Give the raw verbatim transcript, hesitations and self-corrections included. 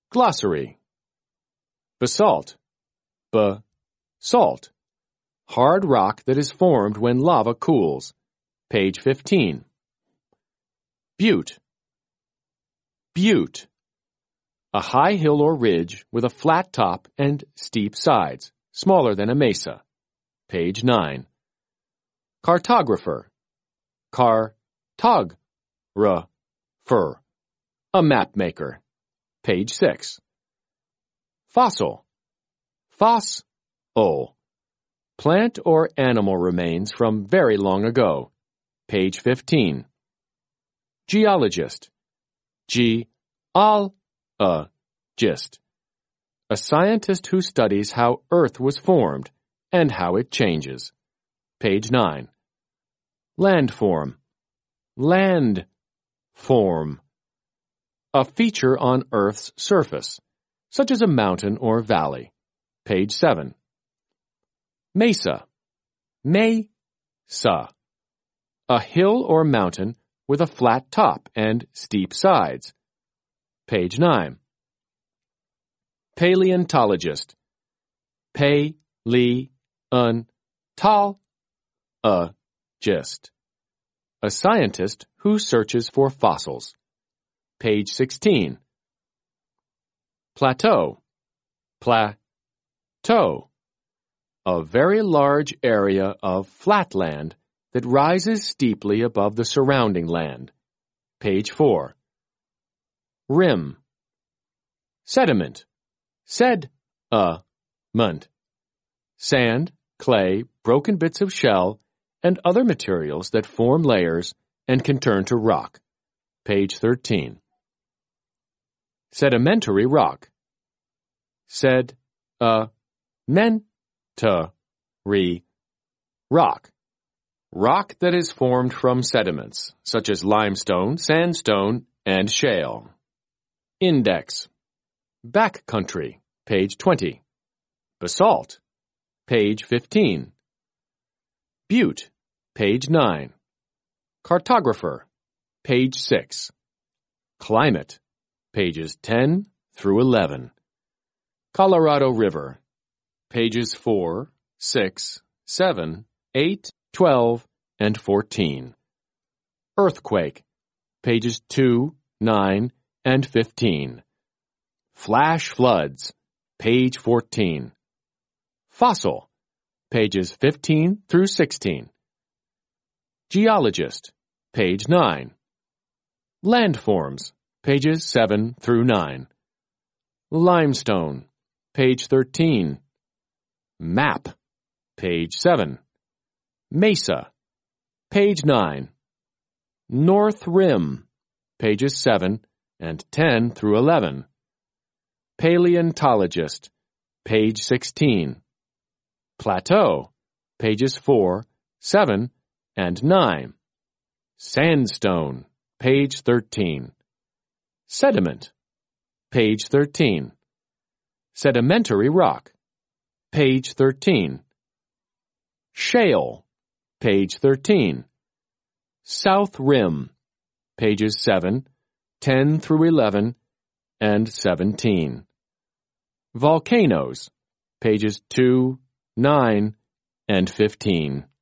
Glossary. Basalt. B-salt. Hard rock that is formed when lava cools. Page fifteen. Butte. Butte. A high hill or ridge with a flat top and steep sides, smaller than a mesa. Page nine. Cartographer. Car-tog-ra-fer. A map maker. Page six. Fossil. Fos-ol. Plant or animal remains from very long ago. Page fifteen. Geologist. Ge-ol-a-gist. A scientist who studies how Earth was formed and how it changes. Page nine. Landform. Land-form. A feature on Earth's surface, such as a mountain or valley. Page seven. Mesa. Me-sa. A hill or mountain with a flat top and steep sides. Page nine. Paleontologist. Pale-li-un-tol-a-gist. A scientist who searches for fossils. Page sixteen. Plateau. Pla-teau. A very large area of flat land that rises steeply above the surrounding land. Page four. Rim. Sediment. Sed-a-ment. Sand, clay, broken bits of shell, and other materials that form layers and can turn to rock. Page thirteen. Sedimentary rock. Sed-a-men-ta-ry. Rock. Rock that is formed from sediments, such as limestone, sandstone, and shale. Index. Backcountry. Page twenty. Basalt. Page fifteen. Butte. Page nine. Cartographer. Page six. Climate. Pages ten through eleven. Colorado River. Pages four, six, seven, eight, twelve, and fourteen. Earthquake. Pages two, nine, and fifteen. Flash floods. Page fourteen. Fossil. Pages fifteen through sixteen. Geologist. Page nine. Landforms. Pages seven through nine. Limestone. Page thirteen. Map. Page seven. Mesa. Page nine. North Rim. Pages seven and ten through eleven. Paleontologist. Page sixteen. Plateau. Pages four, seven, and nine. Sandstone. Page thirteen. Sediment. Page thirteen. Sedimentary rock. Page thirteen. Shale. Page thirteen. South Rim. Pages seven, ten through eleven, and seventeen. Volcanoes. Pages two, nine, and fifteen.